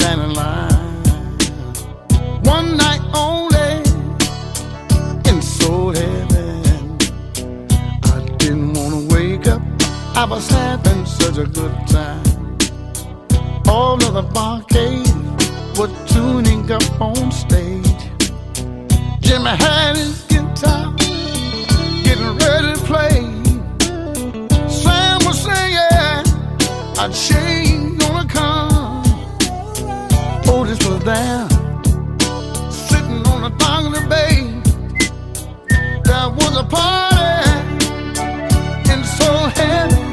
stand in line. One night only in soul heaven. I didn't want to wake up. I was having such a good time. All of the barcades were tuning up on stage. Jimmy had his guitar, getting ready to play. Sam was singing, a change gonna come. Otis was there, sitting on the dock of the bay. There was a party in Soul Heaven.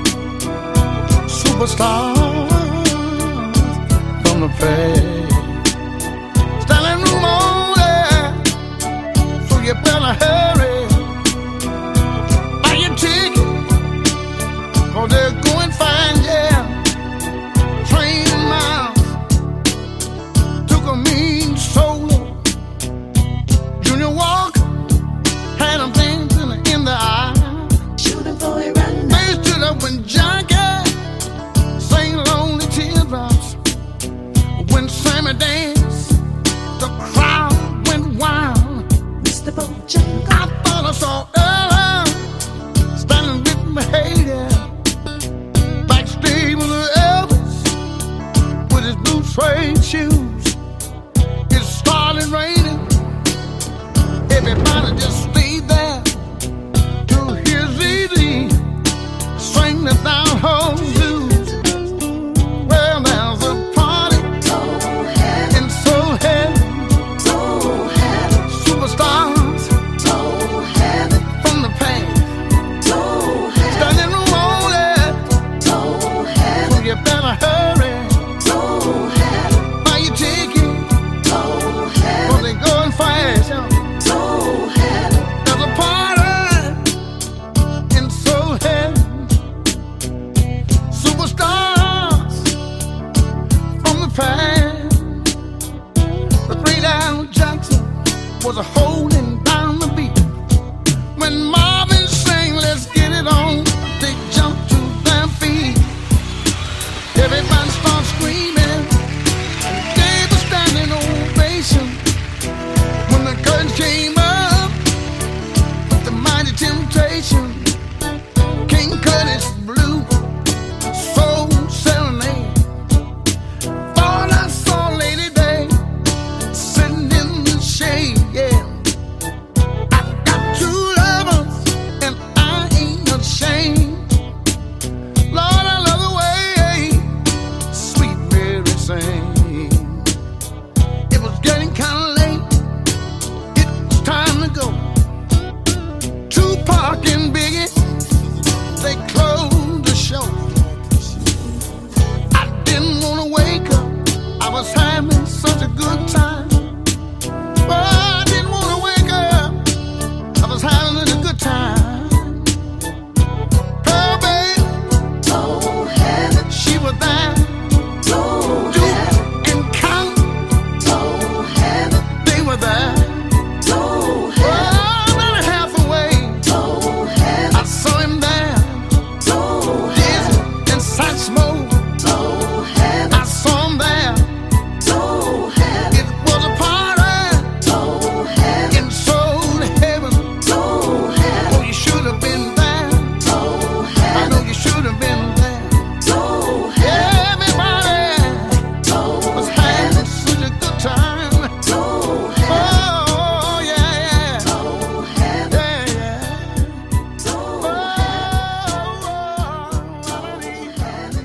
Superstars from the past, standing room only, so you better hurry. Buy your ticket, 'cause they're going fine, yeah. Train miles took a mean solo. Junior Walker had them dancing in the eye. Shooting for it right now. They stood up when Junkie sang Lonely Teardrops. When Sammy danced, the crowd went wild. Mr. Bojangles. I thought I saw Ella standing with my hater backstage with Elvis with his blue suede shoes. It started raining. Everybody just stayed there to hear ZZ sing the down home blues. Well, there's a party Soul Heaven. in Soul Heaven. Soul Heaven. Superstars Soul Heaven. from the past, Soul Heaven. standing room only, Soul so Heaven. you better hurry. Soul Heaven. Buy your ticket, Soul 'cause Heaven. they going fast. Soul Heaven. There's a party in Soul Heaven. Superstars from the past. The great Al Jackson was a holding down the beat. When Marvin sang, "Let's get it on," they jumped to their feet. Everybody started screaming, gave a standing ovation. When the curtain came up, the mighty Temptation, King Curtis Blue, Soul Serenade. Thought I saw Lady Day sitting in the shade, yeah. I got two lovers and I ain't ashamed. Lord, I love the way Sweet Mary sang. It was getting kinda late, it was time to go. Tupac and Biggie, they closed the show. I didn't wanna wake up, I was having such a good time. Oh, I didn't wanna wake up, I was having such a good time. Pearl Babe, Soul Heaven. she was there. Soul Duke Heaven. and Count, Soul Heaven. they were there. Soul Oh, Heaven. about a half away, Soul Heaven. I saw him there. Soul Dizzy Heaven. and Satchmo, Soul Heaven. I saw him there. Soul Heaven. It was a party Soul Heaven. in Soul Heaven. Soul Oh, Heaven. you should have been there. Soul I Heaven. know you should have been there. Soul Heaven. Everybody Soul was Heaven. having such a good time. Soul Heaven. Oh, yeah, yeah. Soul Heaven. Yeah, yeah. Soul Oh, Heaven.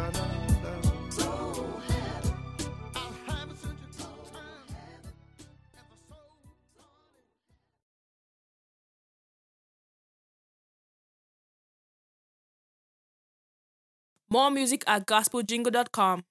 oh, Soul Heaven. I'm having such a good time at the Soul Party. More music at gospeljingle.com.